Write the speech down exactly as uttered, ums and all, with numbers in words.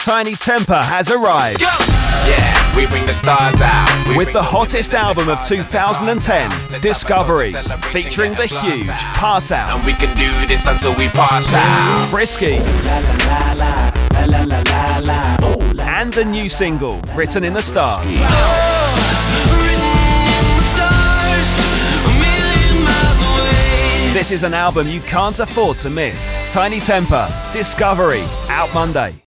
Tinie Tempah has arrived. Yeah, we bring the stars out. We With bring the hottest album of two thousand ten, Discovery, featuring the huge Pass And Out, we can do this until we pass out. Frisky, and the new single, Written in the Stars. This is an album you can't afford to miss. Tinie Tempah, Discovery, out Monday.